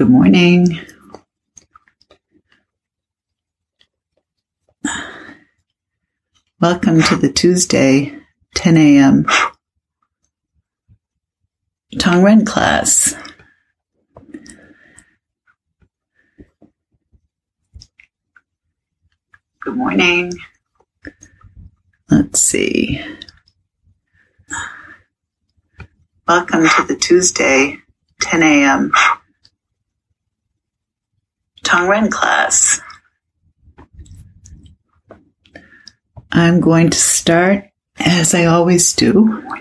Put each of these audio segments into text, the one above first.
Good morning. Welcome to the Tuesday, 10 a.m. Tongren class. Good morning. Let's see. Welcome to the Tuesday, 10 a.m. Tongren class. I'm going to start, as I always do,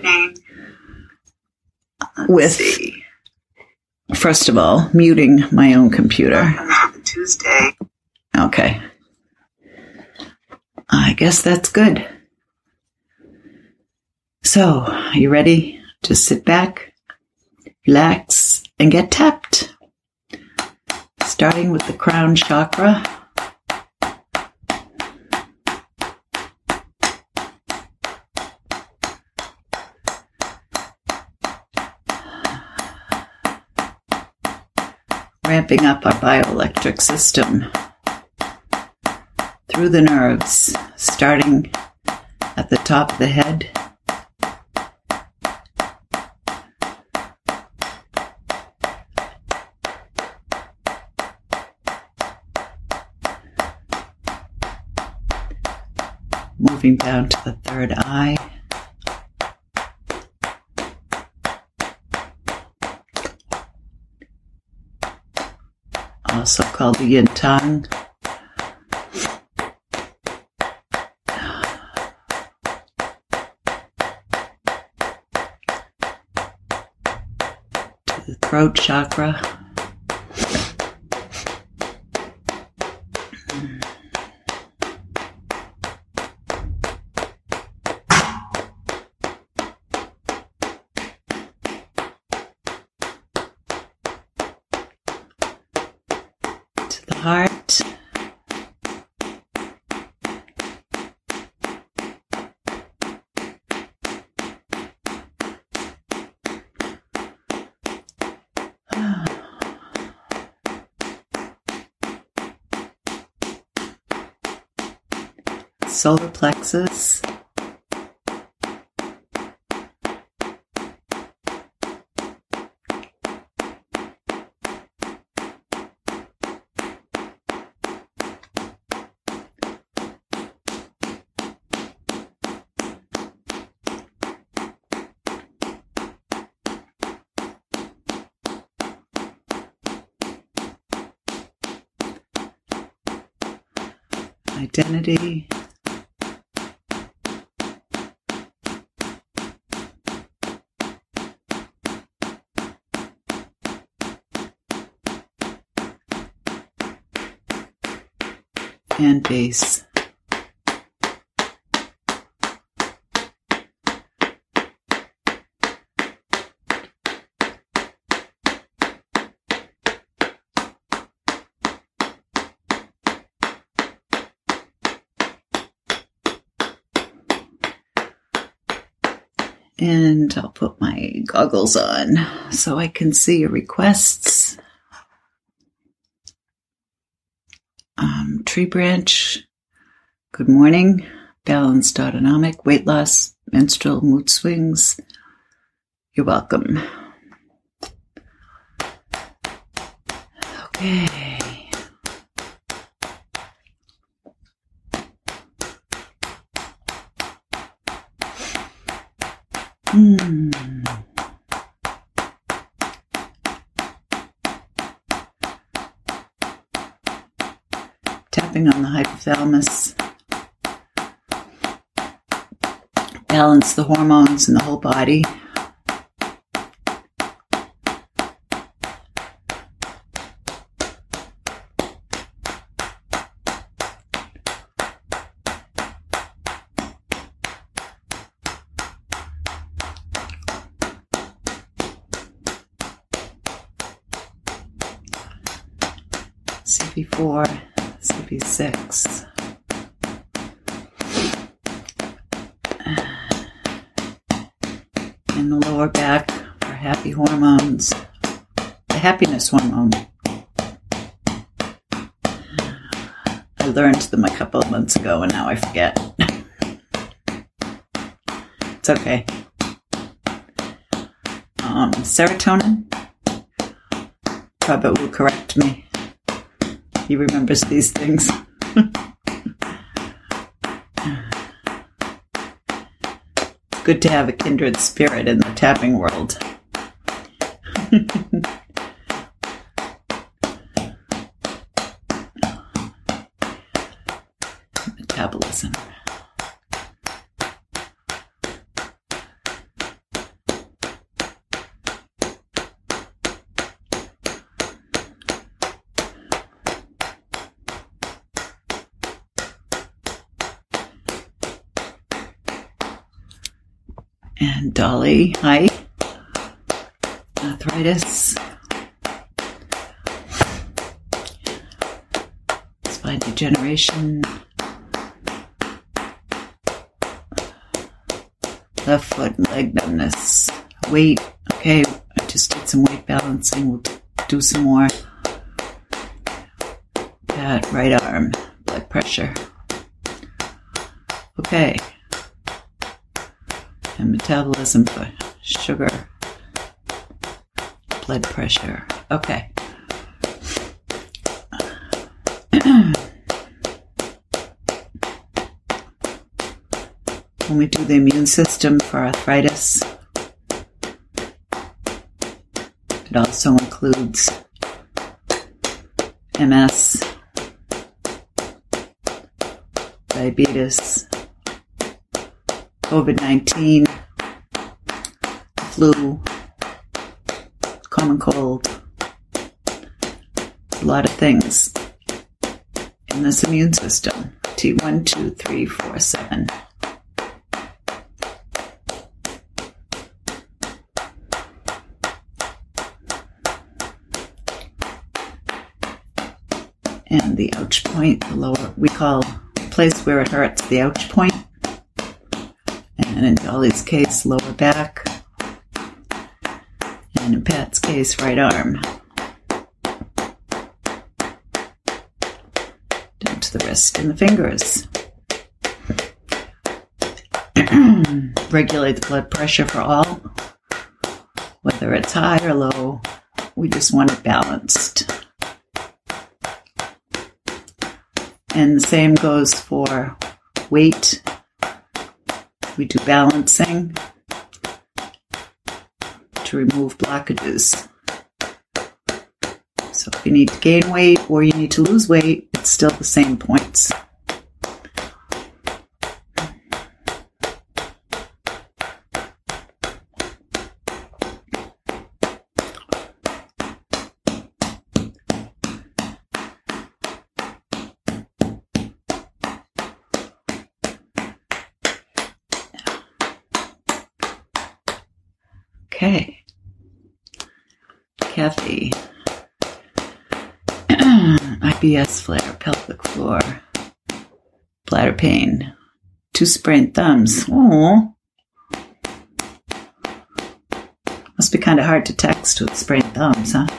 with, first of all, muting my own computer. Welcome to the Tuesday. Okay. I guess that's good. So, are you ready to sit back, relax, and get tapped? Starting with the crown chakra. Ramping up our bioelectric system through the nerves, starting at the top of the head, moving down to the third eye, also called the yin tongue, to the throat chakra, heart, solar plexus, identity, and base. And I'll put my goggles on so I can see your requests. Tree branch, good morning. Balanced autonomic, weight loss, menstrual mood swings. You're welcome. Okay. Tapping on the hypothalamus. Balance the hormones in the whole body. CV4, CV6. In the lower back for happy hormones, the happiness hormone. I learned them a couple of months ago and now I forget. It's okay. Serotonin. Robert will correct me. He remembers these things. It's good to have a kindred spirit in the tapping world. Metabolism. And Dolly, hi. Arthritis. Spine degeneration. Left foot and leg numbness. Weight. Okay, I just did some weight balancing. We'll do some more. That right arm. Blood pressure. Okay. And metabolism for sugar. Blood pressure. Okay. When we do the immune system for arthritis, it also includes MS, diabetes, COVID-19, flu, common cold, a lot of things in this immune system. T1, 2, 3, 4, 7. And the ouch point, the lower, we call the place where it hurts the ouch point. And in Dolly's case, lower back. And in Pat's case, right arm. Down to the wrist and the fingers. Regulate the blood pressure for all. Whether it's high or low, we just want it balanced. And the same goes for weight. We do balancing to remove blockages. So if you need to gain weight or you need to lose weight, it's still the same points. Okay. Kathy. IBS flare, pelvic floor, bladder pain, 2 sprained thumbs. Oh, must be kind of hard to text with sprained thumbs, huh?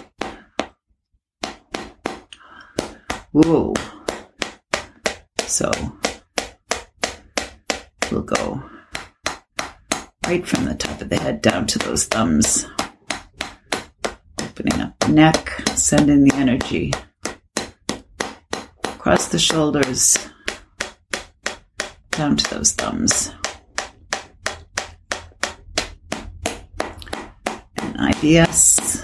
Whoa. So we'll go right from the top of the head down to those thumbs. Opening up the neck, sending the energy across the shoulders, down to those thumbs. And IBS.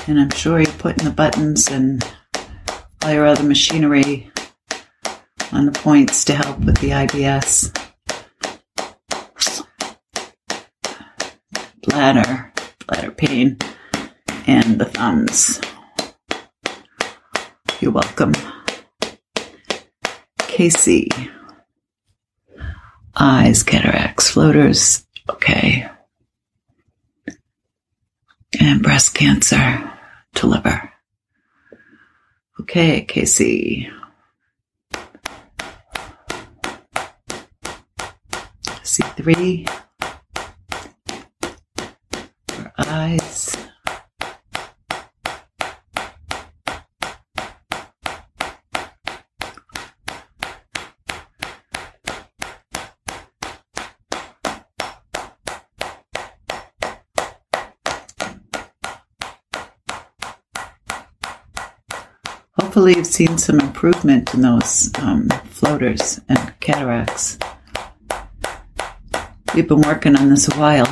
And I'm sure you're putting the buttons and all your other machinery on the points to help with the IBS. Bladder pain, and the thumbs. You're welcome. Casey. Eyes, cataracts, floaters. Okay. And breast cancer to liver. Okay, Casey. C3 for eyes. Hopefully you've seen some improvement in those floaters and cataracts. We've been working on this a while.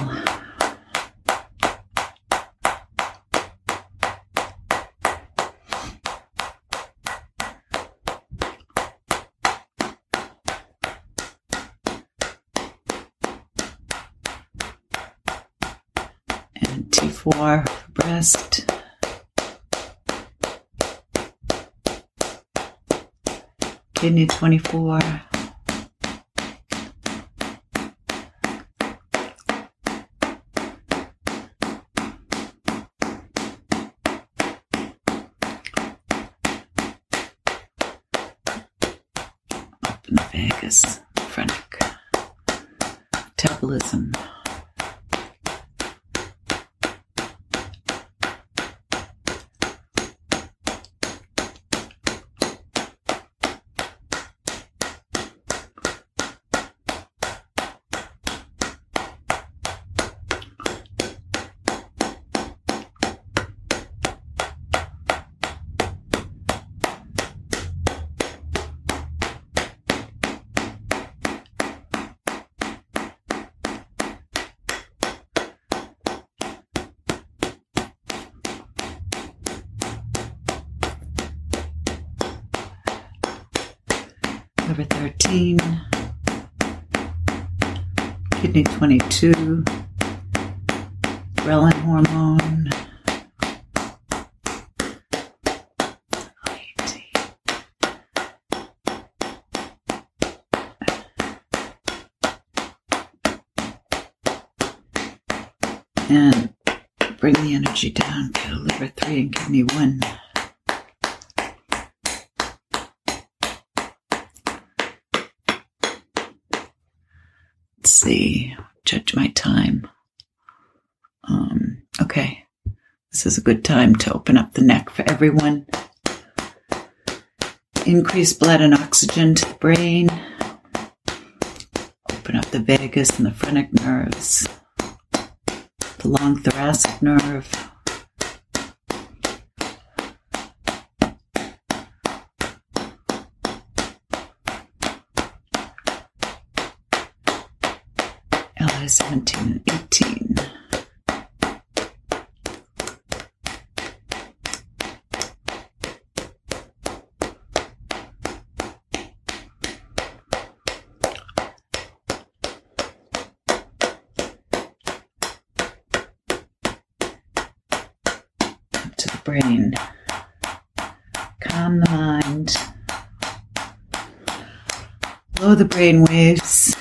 And T4 for breast. Kidney 24. Open the vagus, phrenic, metabolism. Liver 13, kidney 22, ghrelin hormone, 18. And bring the energy down to liver 3 and kidney 1. Let's see, judge my time. Okay, this is a good time to open up the neck for everyone. Increase blood and oxygen to the brain. Open up the vagus and the phrenic nerves. The long thoracic nerve. LI 17 and 18. Up to the brain. Calm the mind. Blow the brain waves.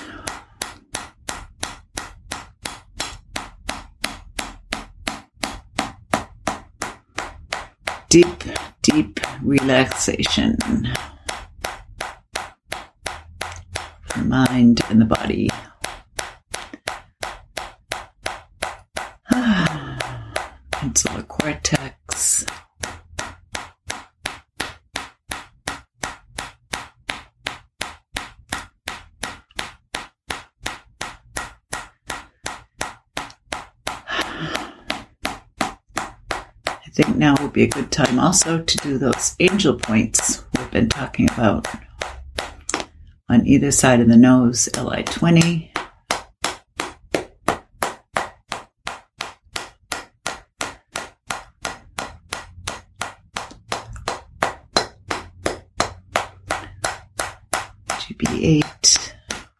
Deep, deep relaxation for the mind and the body. Insular cortex. I think now would be a good time also to do those angel points we've been talking about on either side of the nose, LI 20. maybe 8.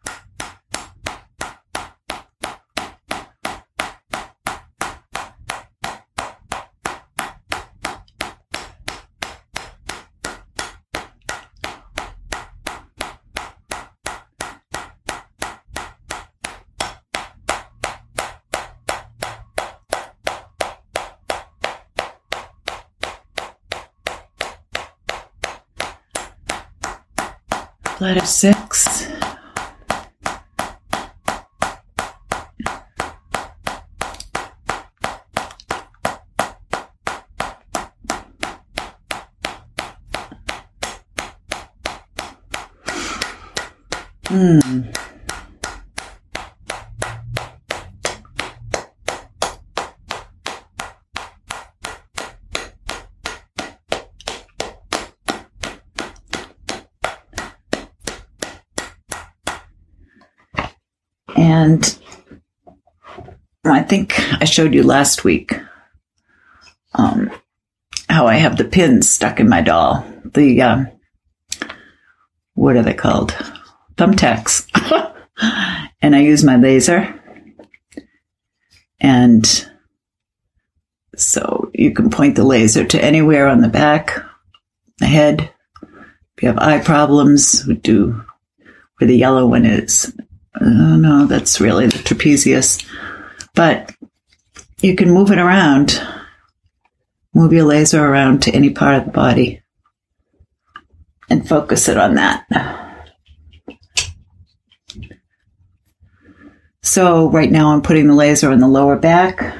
Bladder 6. And I think I showed you last week how I have the pins stuck in my doll. The, what are they called? Thumbtacks. And I use my laser. And so you can point the laser to anywhere on the back, the head. If you have eye problems, we do where the yellow one is. Oh, no, that's really the trapezius. But you can move it around. Move your laser around to any part of the body and focus it on that. So right now I'm putting the laser in the lower back.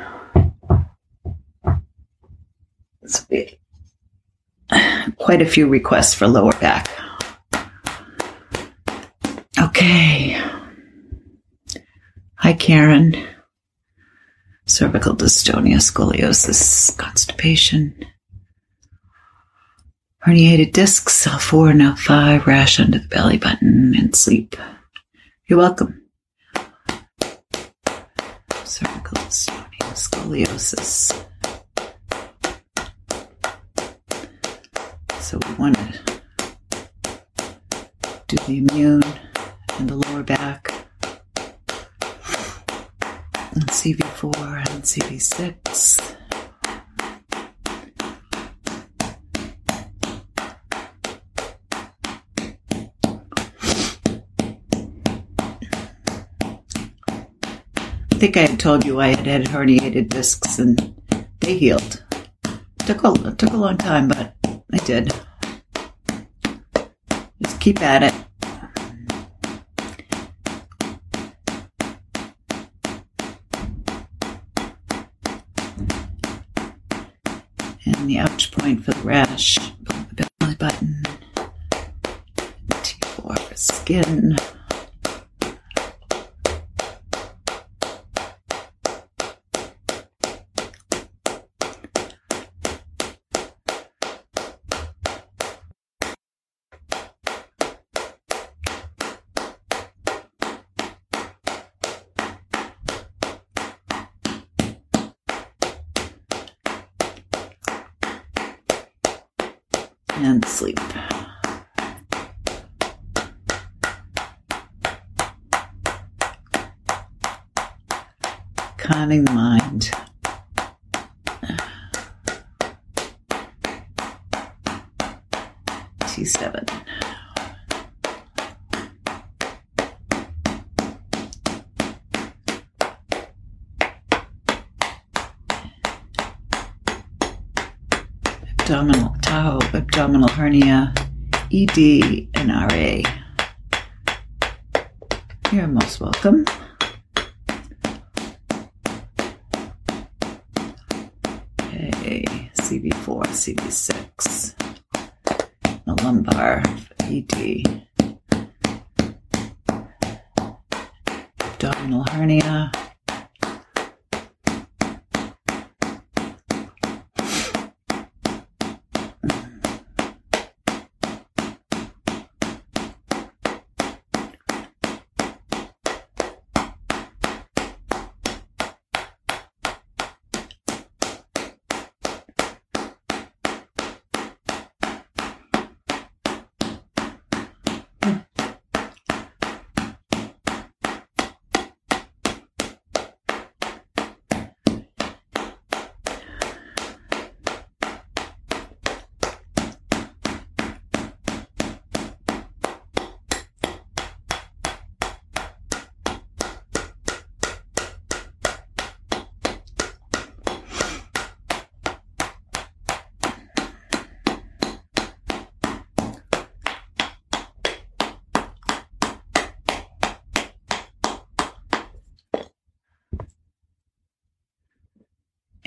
Quite a few requests for lower back. Okay. Hi, Karen. Cervical dystonia, scoliosis, constipation, herniated discs, L4 and L5, rash under the belly button, and sleep. You're welcome. Cervical dystonia, scoliosis. So we want to do the immune and the lower back. And CV4 and CV6. I think I had told you I had herniated discs and they healed. Took a long time, but I did. Just keep at it. And the ouch point for the rash, the belly button, T4 for skin. And sleep. Calming the mind. T7. Abdominal Tahoe, abdominal hernia, ED, and RA. You're most welcome. Okay, CV4, CV6, the lumbar, ED, abdominal hernia.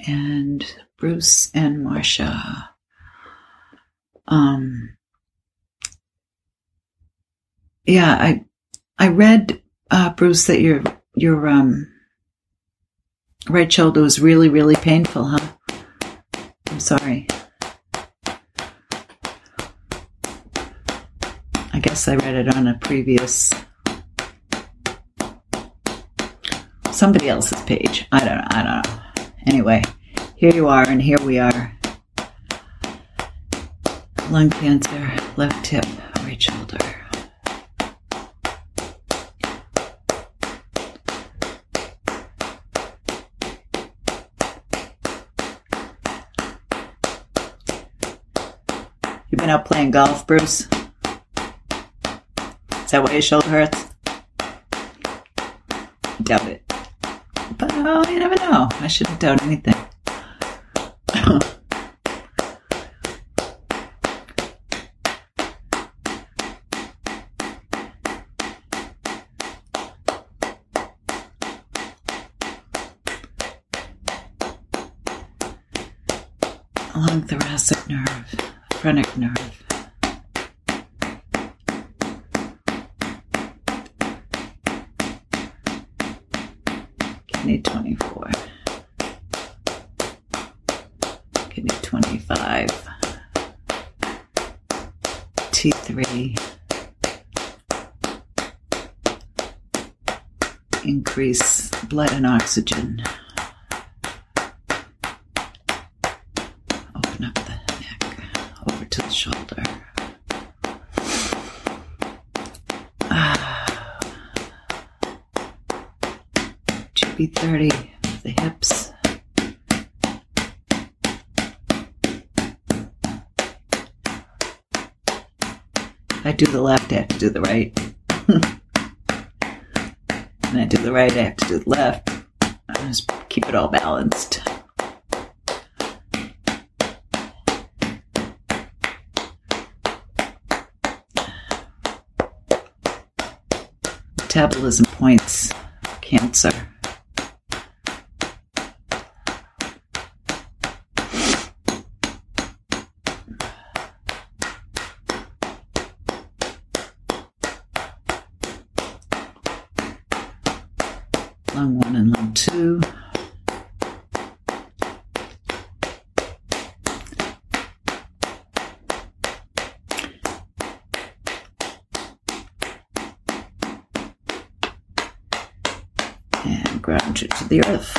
and Bruce and Marcia. Yeah, I read, Bruce, that your right shoulder was really, really painful, huh? I'm sorry. I guess I read it on a previous, somebody else's page. I don't know. Anyway, here you are, and here we are. Lung cancer, left hip, right shoulder. You been out playing golf, Bruce? Is that why your shoulder hurts? I doubt it. But you never know. I shouldn't doubt anything. Along thoracic nerve, phrenic nerve. Kidney 24. Kidney 25. T3. Increase blood and oxygen. Open up the neck over to the shoulder. GB30 of the hips. If I do the left, I have to do the right. And I do the right, I have to do the left. I just keep it all balanced. Metabolism points, cancer. Lung 1 and lung 2. And ground you to the earth.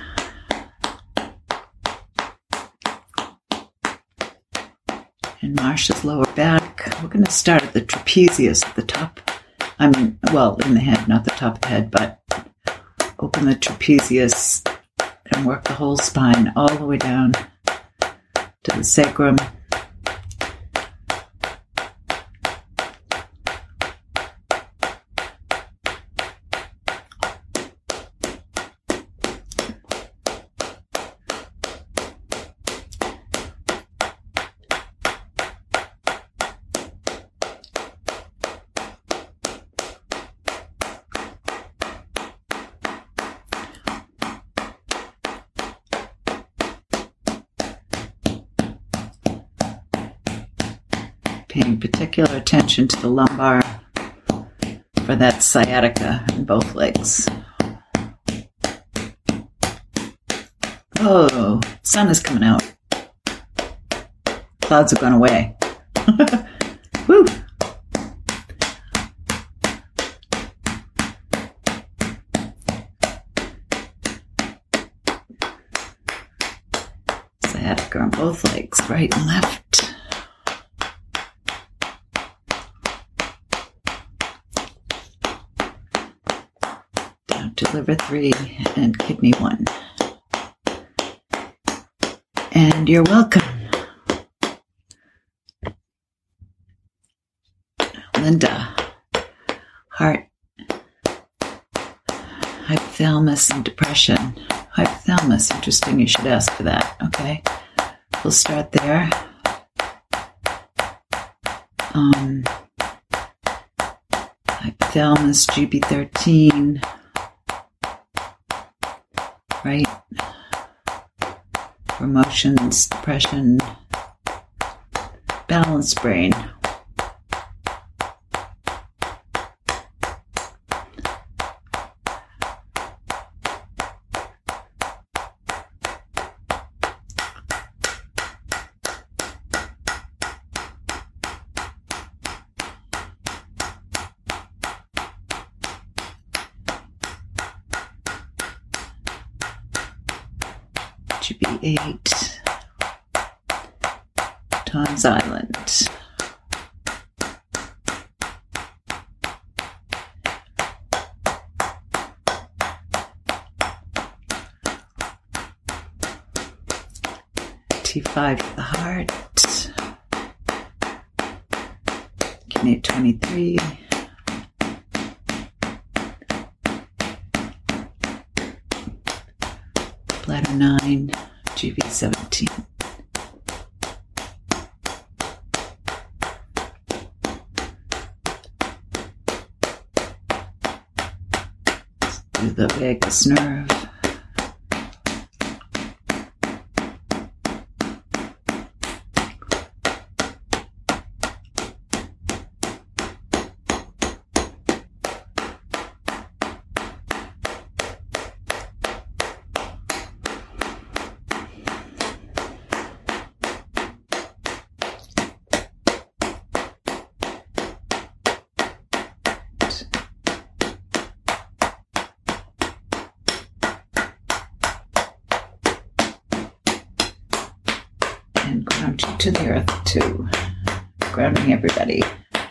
And Marcia's lower back. We're going to start at the trapezius at the top. In the head, not the top of the head, but open the trapezius and work the whole spine all the way down to the sacrum. Paying particular attention to the lumbar for that sciatica in both legs. Oh, sun is coming out. Clouds have gone away. Woo! Sciatica on both legs, right and left. To liver 3 and kidney 1. And you're welcome. Linda, heart, hypothalamus and depression. Hypothalamus, interesting, you should ask for that, okay? We'll start there. Hypothalamus, GB13. Right. for emotions, depression, balanced brain. GB8, Tom's Island. T5 for the heart. Kidney 23. Bladder 9, GV 17. Let's do the vagus nerve. And ground you to the earth too. Grounding everybody.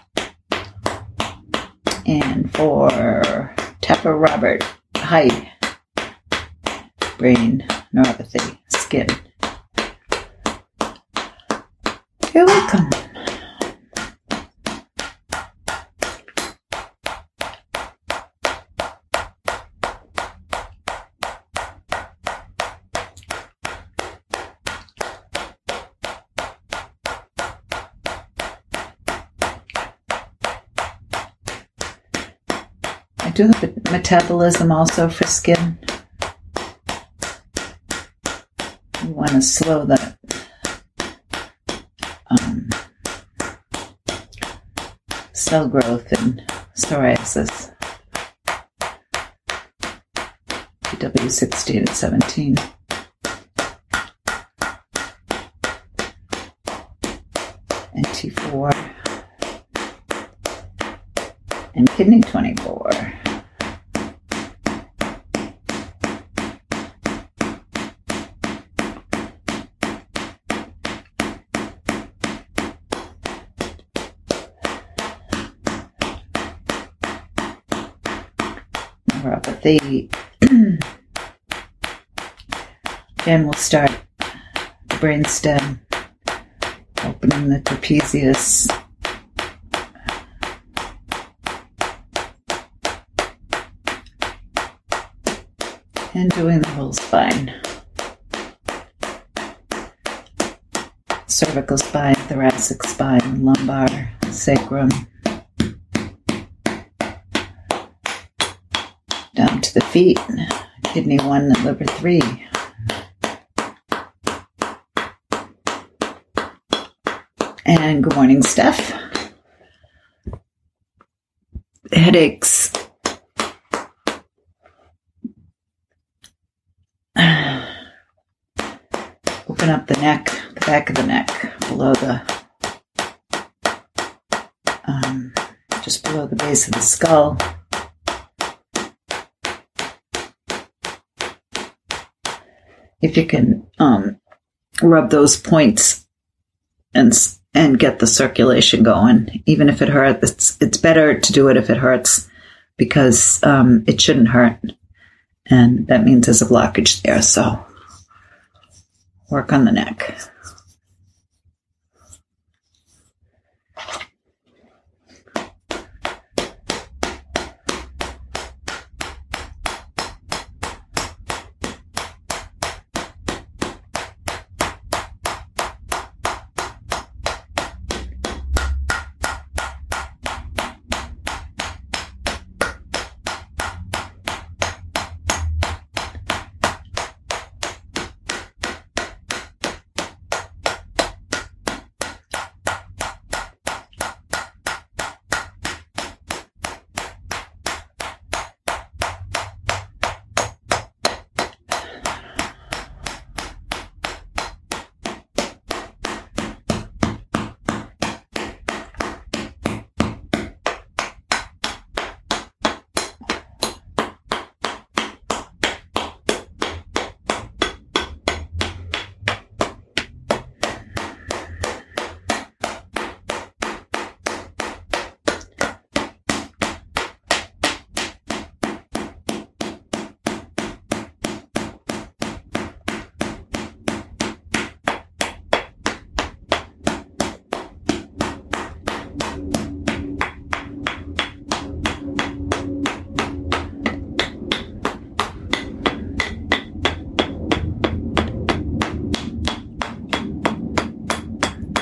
And for Tapper Robert, height, brain, neuropathy, skin. You're welcome. I do have a metabolism also for skin. You want to slow that cell growth in psoriasis. PW16 and 17. And T4. And kidney 24. Neuropathy. Then we'll start the brainstem, opening the trapezius. And doing the whole spine. Cervical spine, thoracic spine, lumbar, sacrum. Down to the feet, kidney 1 and liver 3. And good morning, Steph. Headaches. Open up the neck, the back of the neck, below the, just below the base of the skull. If you can rub those points and get the circulation going, even if it hurts, it's better to do it if it hurts, because it shouldn't hurt, and that means there's a blockage there. So work on the neck.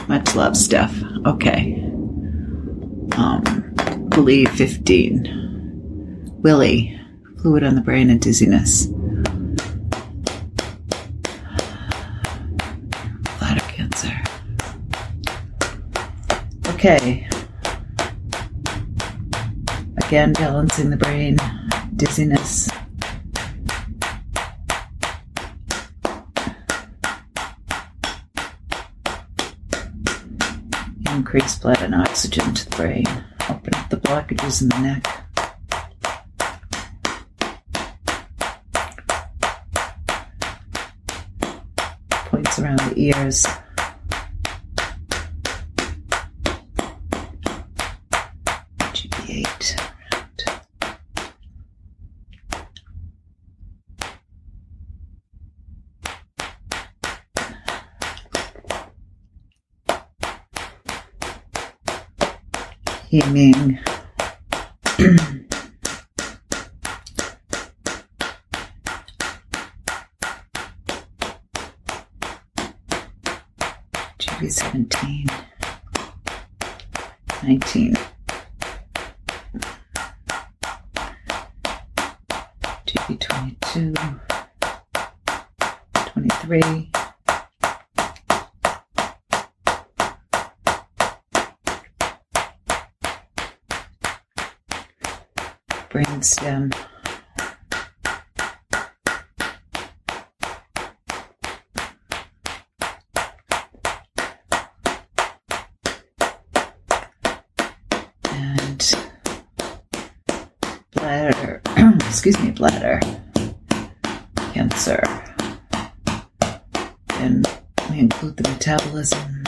Much love, Steph. Okay. Believe 15. Willie, fluid on the brain and dizziness. Bladder cancer. Okay. Again, balancing the brain, dizziness. Increase blood and oxygen to the brain. Open up the blockages in the neck. Points around the ears. GB8. Healing. GB17, 19, GB22, 23, brainstem. And bladder, bladder cancer. And we include the metabolism.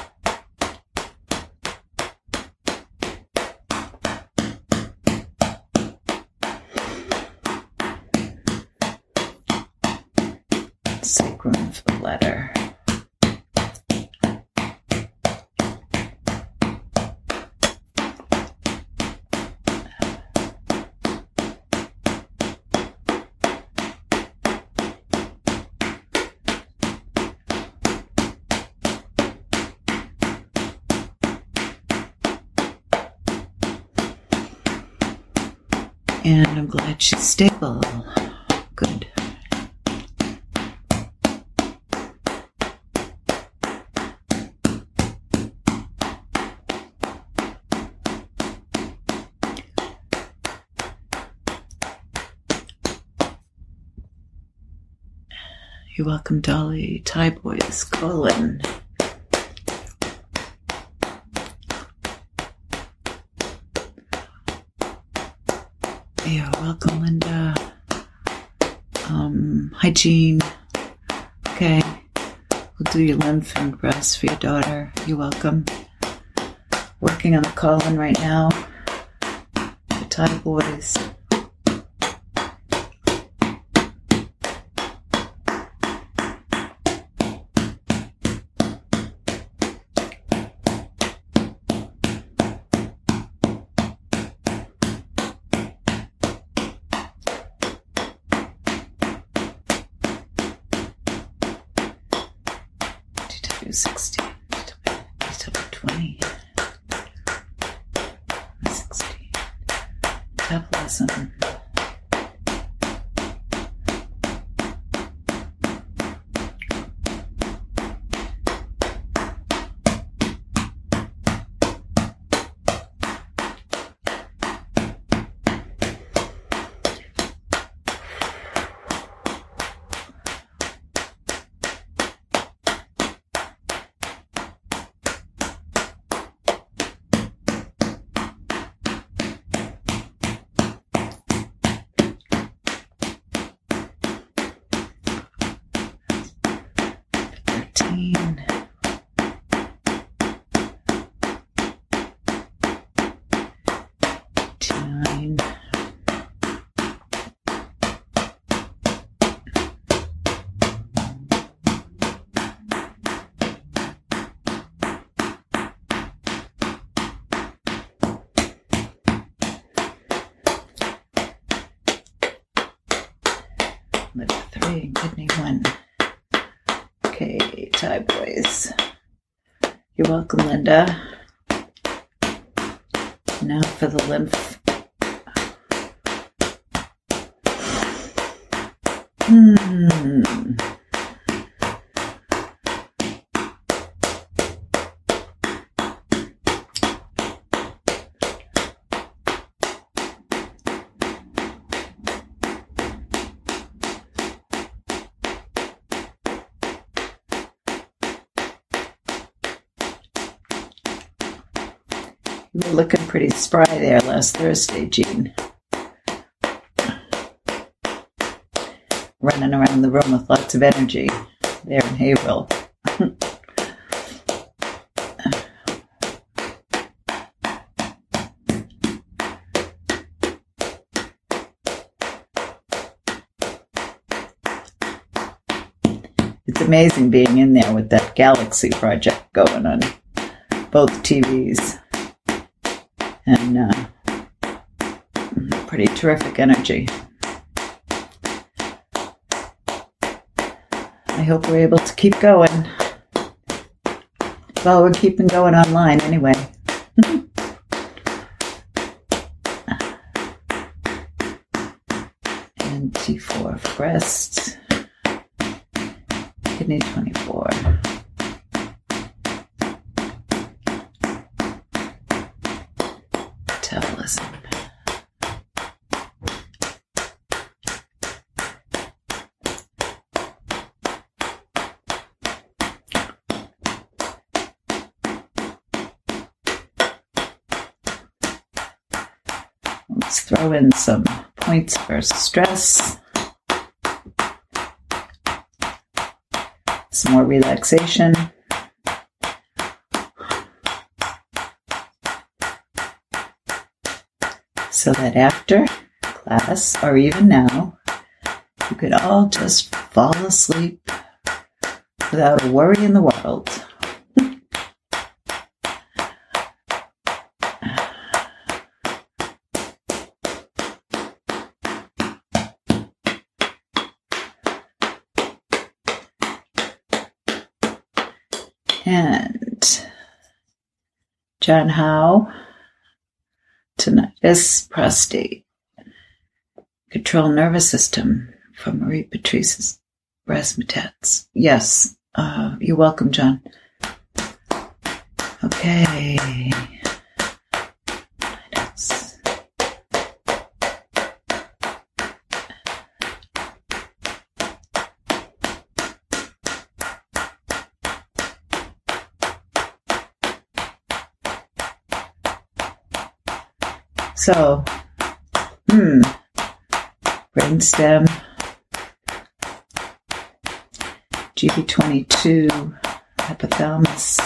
Sacrum for the bladder. And I'm glad she's stable. Good. You're welcome, Dolly. Thai boys, Colin. You're welcome, Linda. Hi, Jean. Okay. We'll do your lymph and breast for your daughter. You're welcome. Working on the Colin right now. The Thai boys. DW16, DW20, 16, metabolism. Liver 3, kidney 1. Okay, Thai boys. You're welcome, Linda. Now for the lymph. You were looking pretty spry there last Thursday, Jean. Running around the room with lots of energy there in Haverhill. It's amazing being in there with that Galaxy project going on both TVs. And pretty terrific energy. I hope we're able to keep going. Well, we're keeping going online anyway. And T4 for breast. Kidney 24. Metabolism. Let's throw in some points for stress. Some more relaxation. So that after class, or even now, you could all just fall asleep without a worry in the world. And John Howe, tinnitus, prostate, control nervous system from Marie Patrice's breast metats. Yes, you're welcome, John. Okay. So, brainstem, GB22, hypothalamus,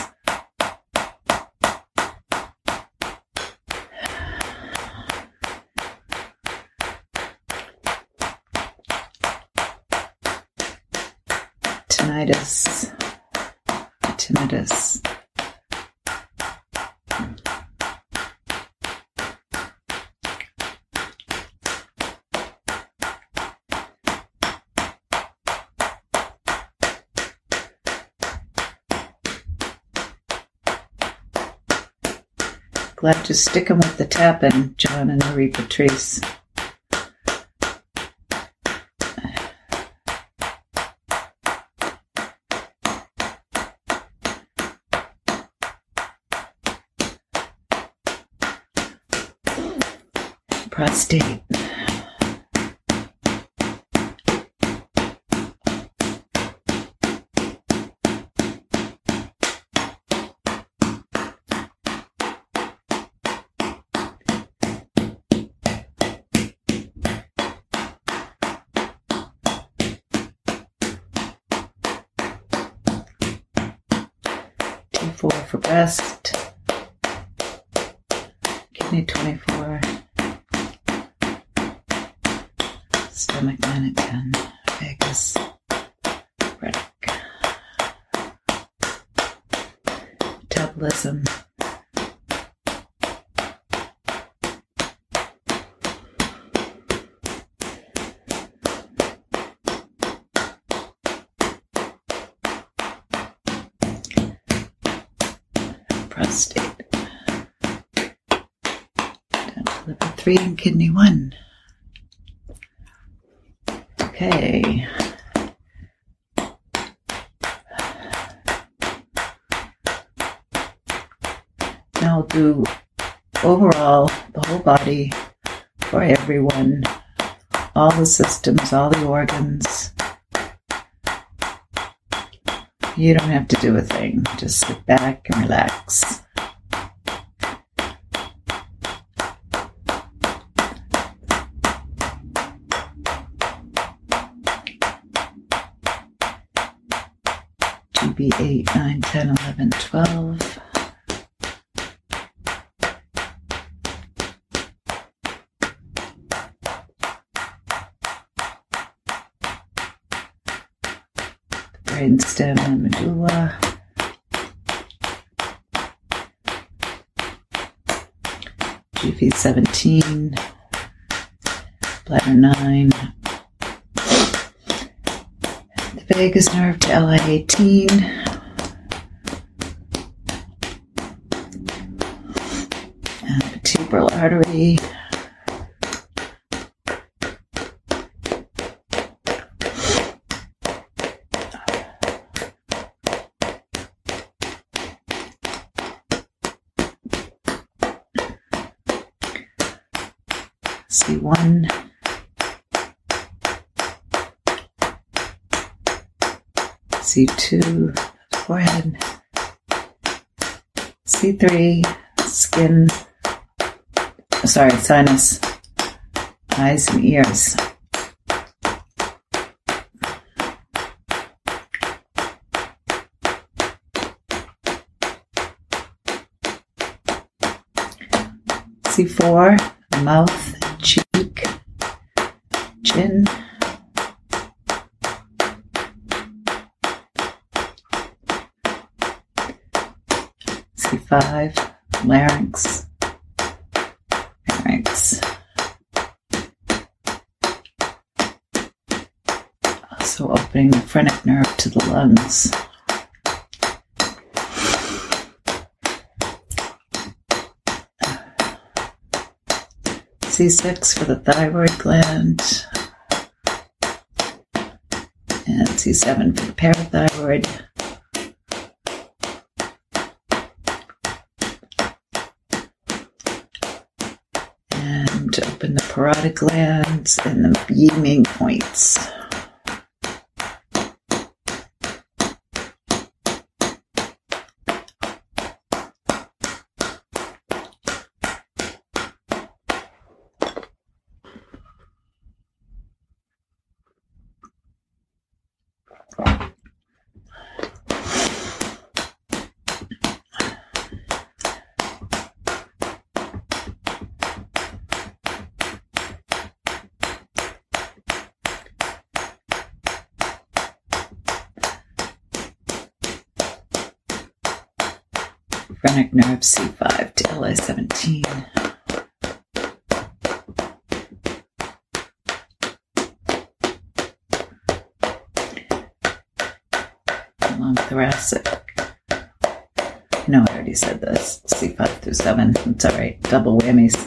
tinnitus. Glad to stick him with the tapping, John and Marie Patrice. Prostate. T4 for breast. Kidney 24. Stomach 9 and 10. Vagus. Redick. Metabolism. prostate. Down to liver 3 and kidney 1. Okay. Now I'll do overall the whole body for everyone, all the systems, all the organs. You don't have to do a thing. Just sit back and relax. GB 8, 9, 10, 11, 12. Brainstem and medulla. GV 17, bladder 9, the vagus nerve to LI 18, and the vertebral artery. C1, C2, forehead, C3, skin, sinus, eyes and ears. C4, mouth, cheek, chin, C5, larynx, also opening the phrenic nerve to the lungs. C6 for the thyroid gland, and C7 for the parathyroid. And open the parotid glands and the beaming points. Phrenic nerve C5 to LI17. Long thoracic. No, I already said this. C5 through 7. It's alright. Double whammies.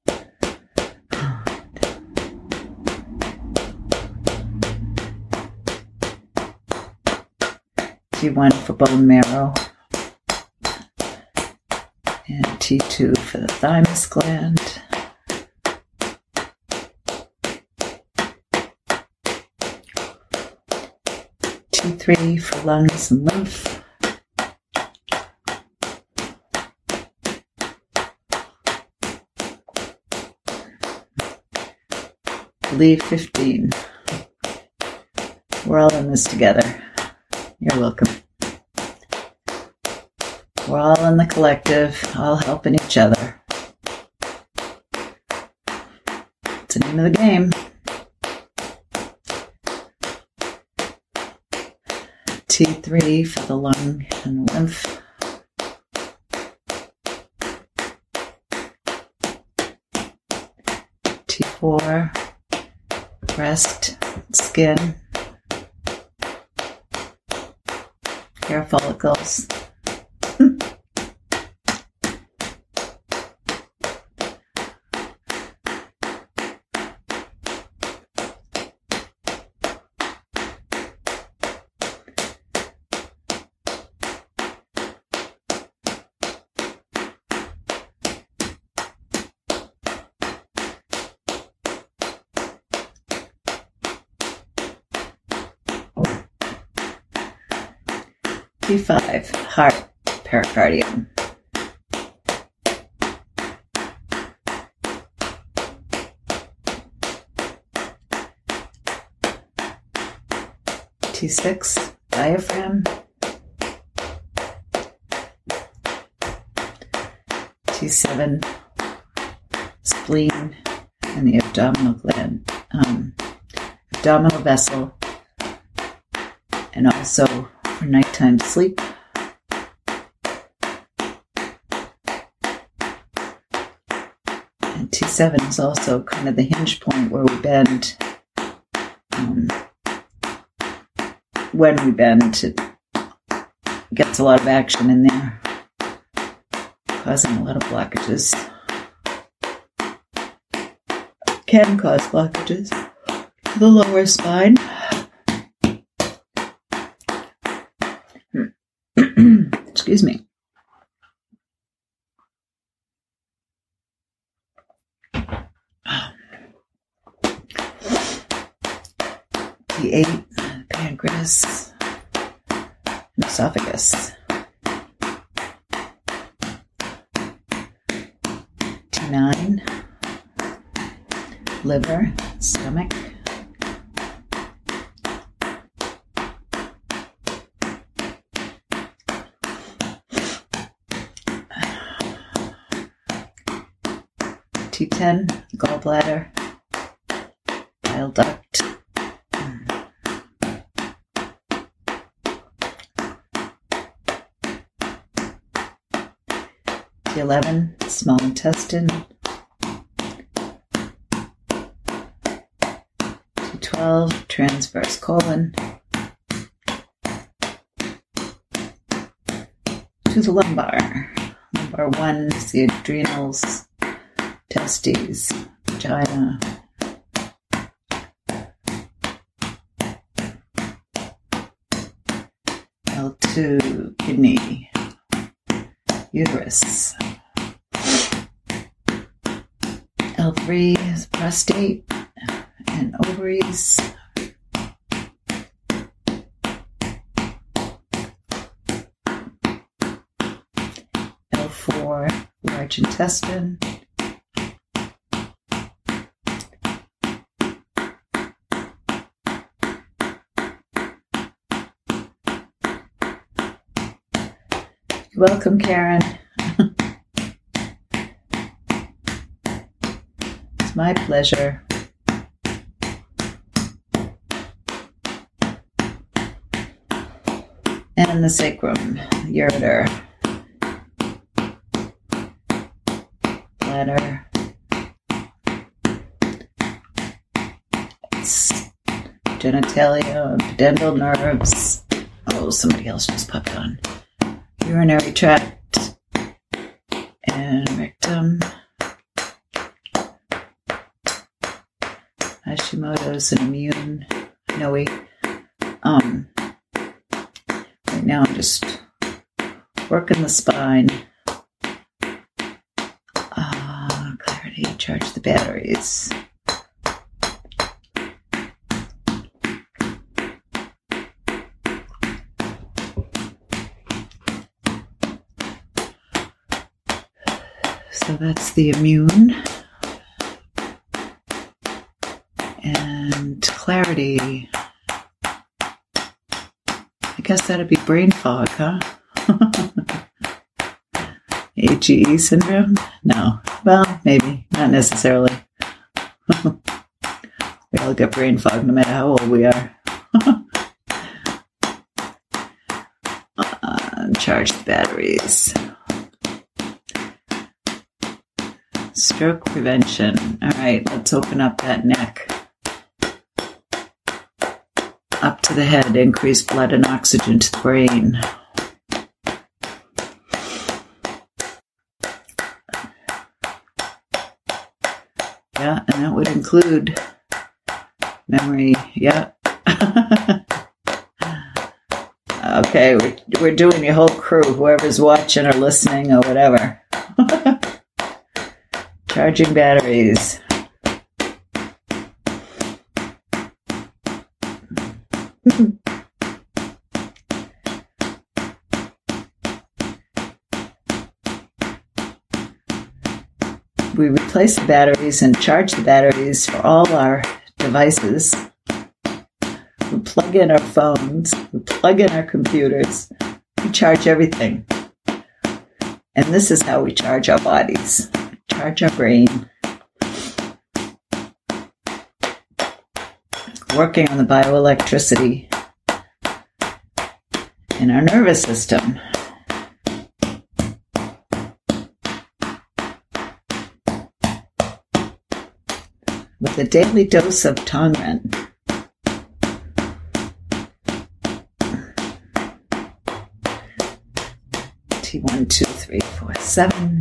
T1 for bone marrow. And T2 for the thymus gland. T3 for lungs and lymph. Leave 15. We're all in this together. You're welcome. We're all in the collective, all helping each other. It's the name of the game. T3 for the lung and the lymph. T4, breast, skin, hair follicles. T5, heart, pericardium. T6, diaphragm. T7, spleen, and the abdominal gland, abdominal vessel, and also for nighttime sleep. And T7 is also kind of the hinge point where we bend. When we bend, it gets a lot of action in there, causing a lot of blockages. Can cause blockages to the lower spine. Excuse me. T8, pancreas, and esophagus. T9, liver, stomach. T10, gallbladder, bile duct. T11, small intestine. T12, transverse colon. To the lumbar. Lumbar 1 is the adrenals, testes, vagina. L2, kidney, uterus. L3 is prostate and ovaries. L4, large intestine. You're welcome, Karen. It's my pleasure. And the sacrum, ureter, bladder, genitalia, pudendal nerves. Oh, somebody else just popped on. Urinary tract and rectum. Hashimoto's and immune. No, right now I'm just working the spine. Clarity, charge the batteries. So that's the immune. And clarity. I guess that'd be brain fog, huh? HEE syndrome? No. Well, maybe. Not necessarily. We all get brain fog no matter how old we are. Charge the batteries. Stroke prevention. All right, let's open up that neck. Up to the head, increase blood and oxygen to the brain. Yeah, and that would include memory. Yeah. Okay, we're doing your whole crew, whoever's watching or listening or whatever. Charging batteries. we replace the batteries and charge the batteries for all our devices. We plug in our phones, we plug in our computers, we charge everything. And this is how we charge our bodies, charge our brain. Working on the bioelectricity in our nervous system. With a daily dose of Tongren. T1, 2, 3, 4, 7.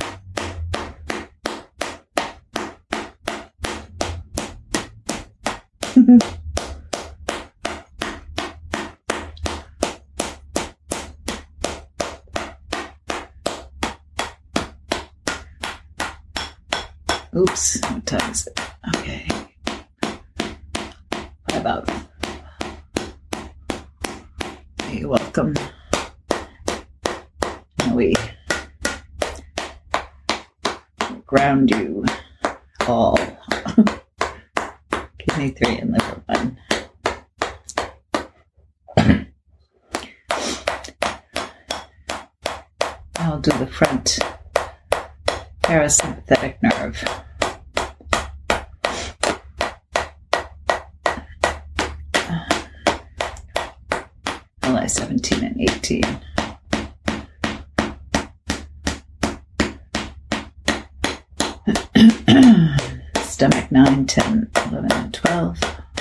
Oops, what time is it? Okay. What about? You're welcome. Now we ground you all. Kidney 3 and liver 1. I'll do the front parasympathetic nerve. LI 17 and 18. Stomach 9, 10, 11, and 12.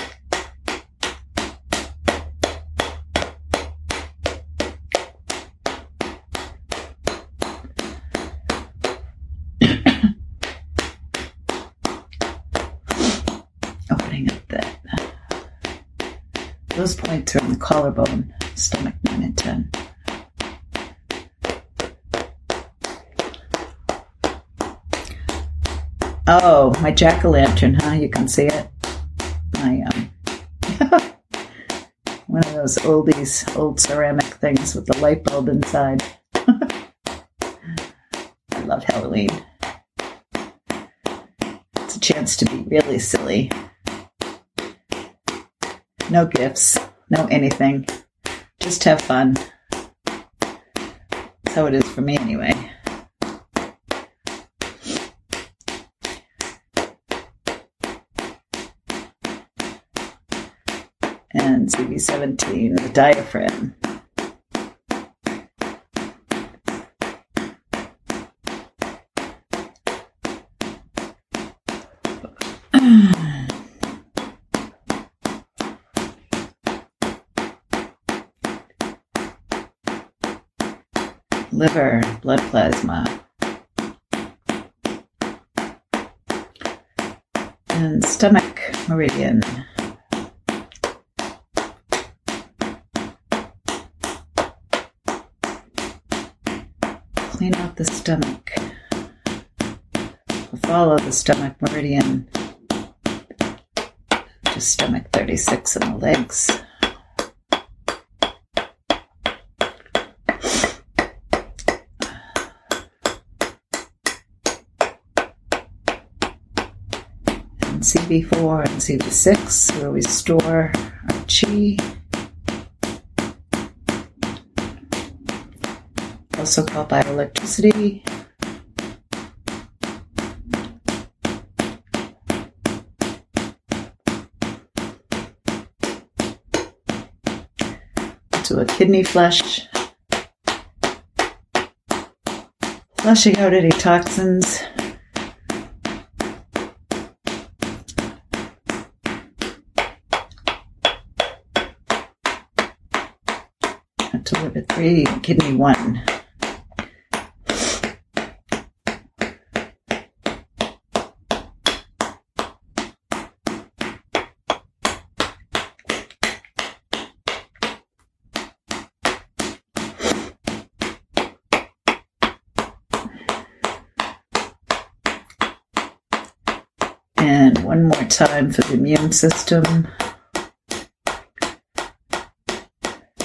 Opening up that. Those points are in the collarbone, stomach 9 and 10. Oh, my jack-o'-lantern, huh? You can see it. My one of those oldies, old ceramic things with the light bulb inside. I love Halloween. It's a chance to be really silly. No gifts, no anything. Just have fun. That's how it is for me anyway. And CV17, the diaphragm. Liver, blood plasma. And stomach meridian. Clean out the stomach. We'll follow the stomach meridian to stomach 36 in the legs. And CV4 and CV6, where we store our chi. Also called bioelectricity. To a kidney flush. Flushing out any toxins. To liver 3, kidney 1. And one more time for the immune system.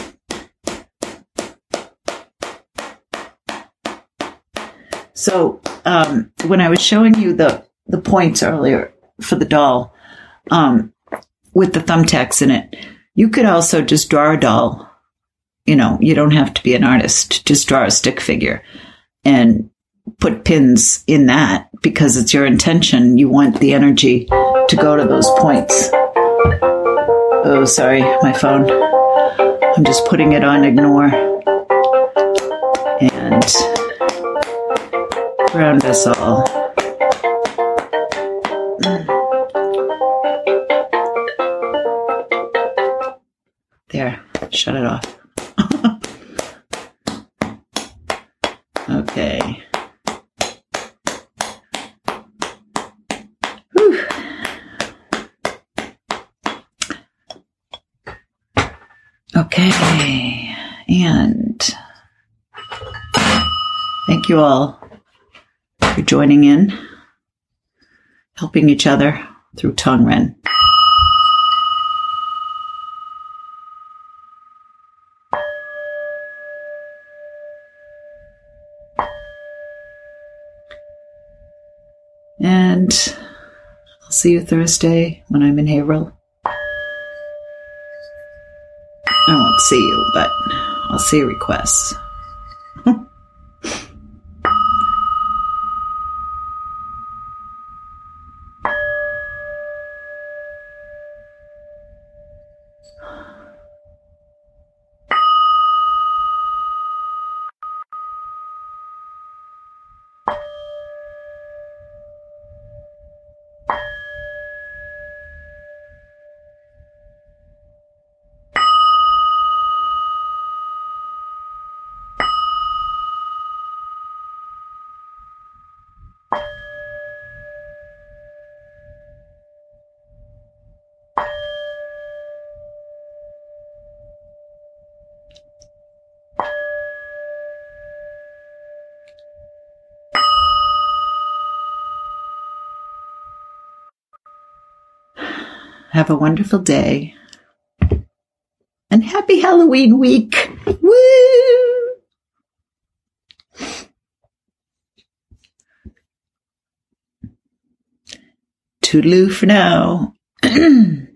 So when I was showing you the points earlier for the doll, with the thumbtacks in it, you could also just draw a doll. You know, you don't have to be an artist. Just draw a stick figure and put pins in that because it's your intention. You want the energy to go to those points. Oh, sorry, my phone. I'm just putting it on ignore. And ground us all. There, shut it off. Okay. Whew. Okay, and thank you all for joining in, helping each other through Tongren. And I'll see you Thursday when I'm in Haverhill. I won't see you, but I'll see requests. Have a wonderful day. And happy Halloween week. Woo! Toodaloo for now.